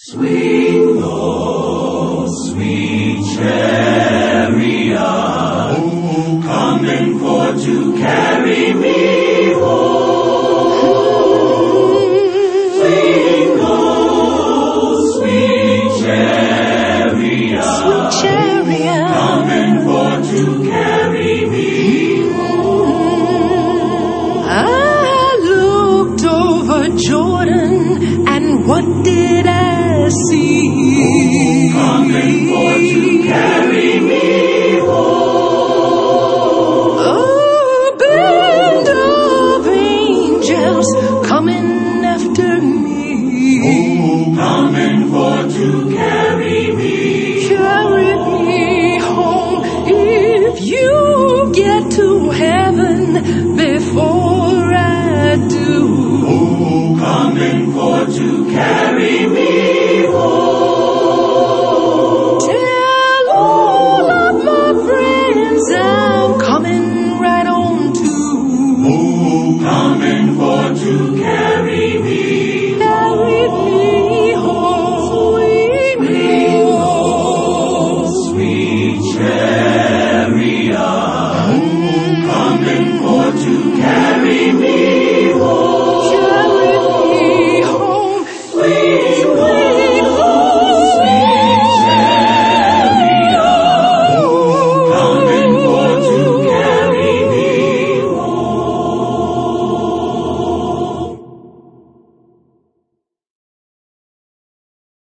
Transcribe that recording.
Swing low, sweet chariot, coming for to carry me home. Swing low, sweet chariot, coming for to carry me home. I looked over Jordan, and what did I see? Coming for to carry me home. A band of angels coming after me. Coming for to carry me home. If you get to heaven before I do, coming for to carry me home. tell all of my friends I'm coming right on too. Coming for to carry me home. Sweet chariot, coming